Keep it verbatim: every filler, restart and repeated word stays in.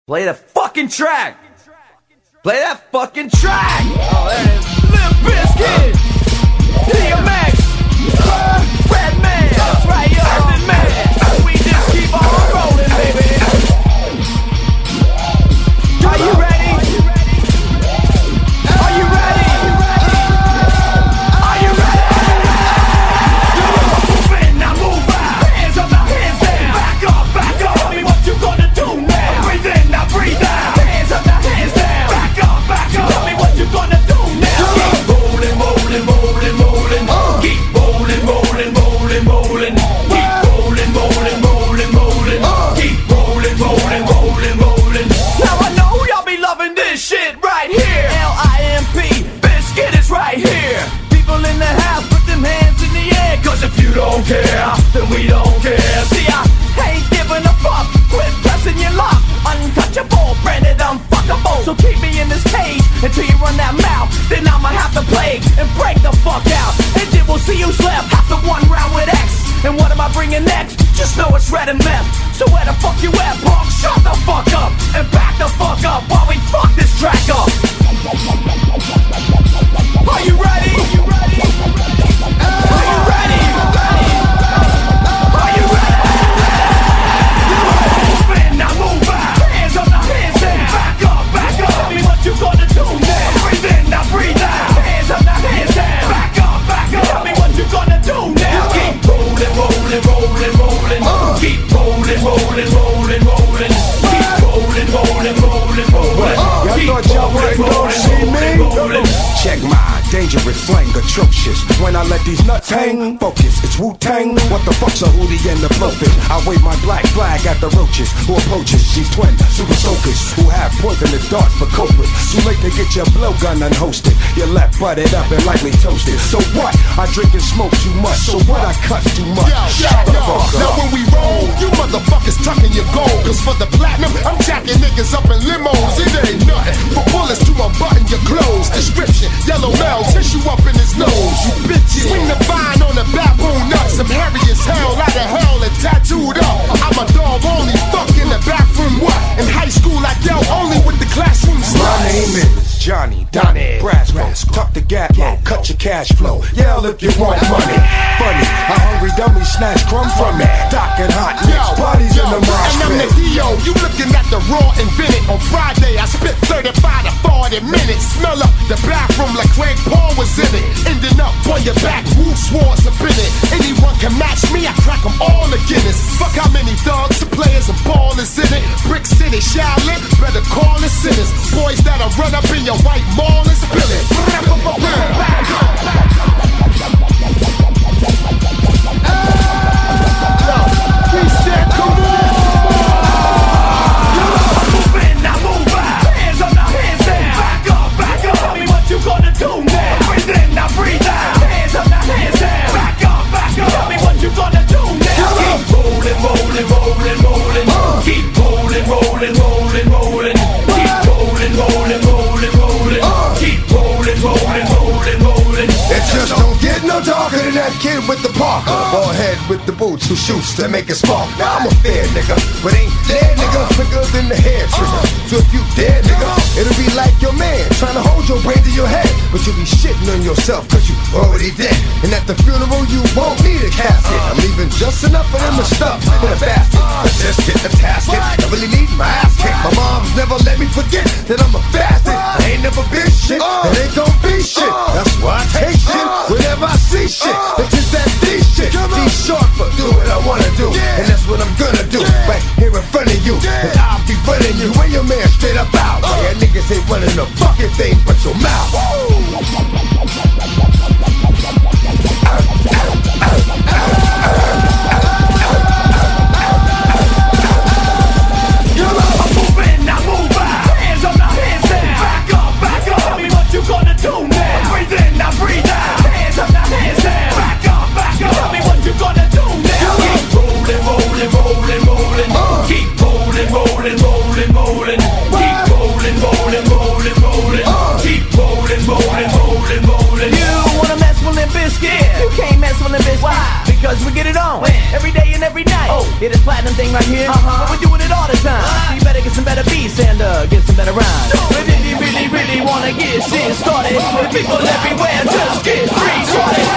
Play the fucking track. Play that fucking track. Oh, there it is. Limp Bizkit, D M X, Redman. That's right, yo, Earthen Man. We just keep on rolling, baby. Are you ready? Are you ready? Are you ready? Move in, now move out. Hands up, now hands down. Back up, back up. Tell me what you gonna do now. Breathe in, now breathe out. Hands up, now hands down. Back up, back up. Tell me what you gonna do now. Keep rolling, rolling, rolling, rolling. Keep rolling, rolling, rolling, rolling. Keep rolling, rolling, rolling, rolling. Keep rolling, rolling, rolling, rolling. Now I know y'all be loving this shit right here. L I M P, Bizkit is right here. People in the house, put them hands in the air. Cause if you don't care, then we don't care. See, I ain't giving a fuck. Quit pressing your luck. Untouchable, branded unfuckable. So keep me in this cage until you run that mouth. Then I'ma have to play and break the fuck out. And then we'll see who's left after one round with X. And what am I bringing next? Just know it's red and meth. So where the fuck you at, punk? Shut the fuck up and back the fuck up while we fuck this track up. Are you ready? Are you ready? Are you ready? Are you ready? Move in, now move out. Hands up, now hands down. Back up, back up. Tell me what you gonna do now. Breathe in, now breathe out. Hands up, now hands down. Back up, back up. Tell me what you gonna do now. Keep rolling, rolling, rolling, rolling. Keep rolling, rolling, rolling, rolling. Keep rolling, rolling, rolling, rolling. Y'all thought y'all wouldn't go see me? Check my dangerous slang, atrocious. When I let these nuts hang, focus, it's Wu-Tang. What the fuck's a hootie and the blowfish? I wave my black flag at the roaches who approaches these twin super soakers who have poisonous darts for culprits. Too late to get your blowgun unhosted. Your left butted up and lightly toasted. So what? I drink and smoke too much. So what? I cut too much. Yo, yo, yo. Now when we roll, you motherfuckers tucking your gold. Cause for the platinum, I'm jacking niggas up in limos. It ain't nothing for bullets to unbutton your clothes. Description, yellow male, tissue up in his nose. You bitches, swing the vine on the baboon nuts. I'm hairy as hell, out of hell and tattooed up. I'm a dog only, fuck in the bathroom, what? In high school I dealt only with the classroom sluts. My name is Johnny Donnie Brasco. Tuck the gap low, cut your cash flow. Yell if you want money. Funny, a hungry dummy snatch crumb from me. Docking hot nicks, bodies in the mosh and I'm the D O, you looking at the raw invented. On Friday I spit thirty-five to forty minutes. Smell up the bathroom like Craig Paul was in it. Ending up on your back, Wu Swords up in it. Anyone can match me, I crack them all to Guinness. Fuck how many thugs, and players and ballers in it. Brick City, Shaolin, better call the sinners. Boys that'll run up in your white mall and spill it. We said, come on! Move in, now move out. Hands up, now hands down. Back up, back up. Tell me what you gonna do now. Breathe in, now breathe out. Hands up, now hands down. Back up, back up. Tell me what you gonna do now. Keep rolling, rolling, rolling, rolling. Keep rolling, rolling, rolling, rolling. Keep rolling, rolling, rolling, rolling. Keep rolling, rolling, rolling, rolling. It just don't get no darker than that kid with the Parker. Ball head with the boots who shoots to make it spark. Now I'm a fair nigga, but ain't dead nigga quicker than the hair trigger. So if you dead nigga, it'll be like your man trying to hold your brain to your head. But you'll be shitting on yourself cause you already dead. And at the funeral you won't need a casket. I'm leaving just enough of them to stuff in a basket. I just get the tasket, I really need my ass kicked. My mom's never let me forget that I'm a bastard. I ain't never been shit, and ain't gon' be shit. That's why I take shit whenever I see shit. It's just that D shit, D short for do what I wanna do. And that's what I'm gonna do, right here in front of you. And I'll be running you when your man straight up out. Yeah, niggas ain't running the fucking thing but your mouth. Move in, now move out. Hands up, now hands down. Back up, back up. Tell me what you gonna do now. Breathe in, now breathe out. Hands up, now hands down. Back up, back up. Tell me what you gonna do now. Keep rolling, rolling, rolling, rolling. Keep rolling, rolling, rolling, rolling. Keep rolling, rolling, rolling, rolling. Keep rolling, rolling, rolling. get it on every day and every night. Oh, yeah, this platinum thing right here. Uh-huh. But we're doing it all the time. So you better get some better beats and uh, get some better rhymes. But if you really, really wanna get shit started, the people everywhere just get free started.